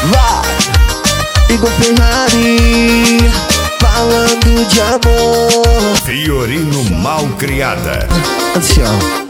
Vai, Igor Ferrari, falando de amor. Fiorino Malcriada. Assim, ó.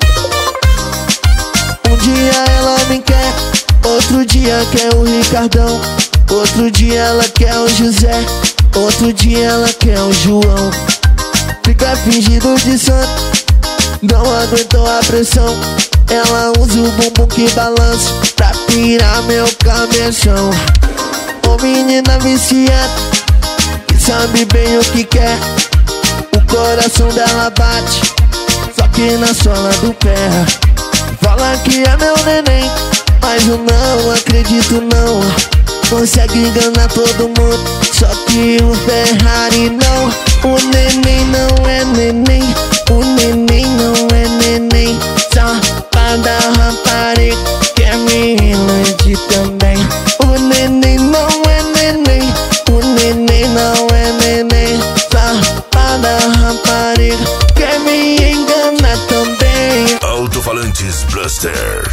Um dia ela me quer, outro dia quer o Ricardão, outro dia ela quer o José, outro dia ela quer o João. Fica fingindo de santo, não aguentou a pressão. Ela usa o bumbum que balança pra pirar meu cabeção. Ô menina viciada, que sabe bem o que quer. O coração dela bate, só que na sola do pé. Fala que é meu neném, mas eu não acredito não. Consegue enganar todo mundo, só que o Ferrari não. O neném não é neném, o neném não é neném. Safada rapariga, quer me iludir também. O neném não é neném, o neném não é neném. Safada rapariga, quer me enganar também. Alto-falantes Blaster.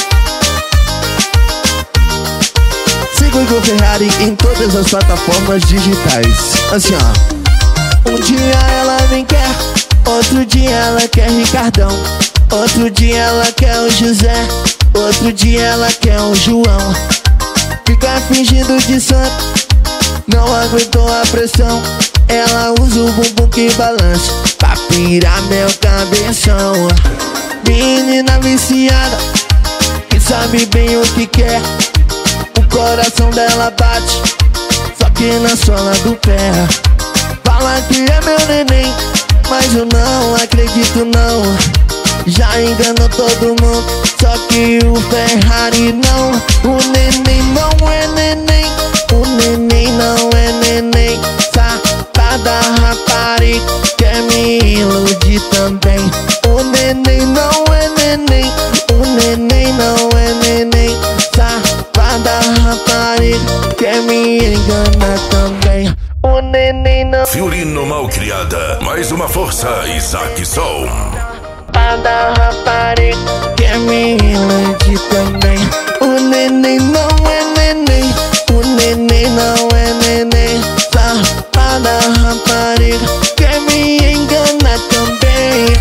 Siga o Igor Ferrari em todas as plataformas digitais. Assim, ó. Um dia ela me quer, outro dia ela quer Ricardão, outro dia ela quer o José, outro dia ela quer o João. Fica fingindo de santo, não aguentou a pressão. Ela usa o bumbum que balança pra pirar meu cabeção. Menina viciada, que sabe bem o que quer. O coração dela bate, só que na sola do pé. Fala que é meu neném, mas eu não acredito não. Já enganou todo mundo, só que o Ferrari não. O neném não é neném, o neném não é neném. Safada rapariga, quer me iludir também. O neném não é neném, o neném não é neném. Safada rapariga, quer me enganar também. O neném não. Fiorino Malcriada, mais uma força, Isaac Som. Safada rapariga, quer me iludir também. O neném não é neném, o neném não é neném. Safada rapariga, quer me enganar também.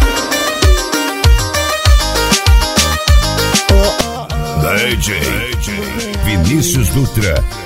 DJ Vinícius Dutra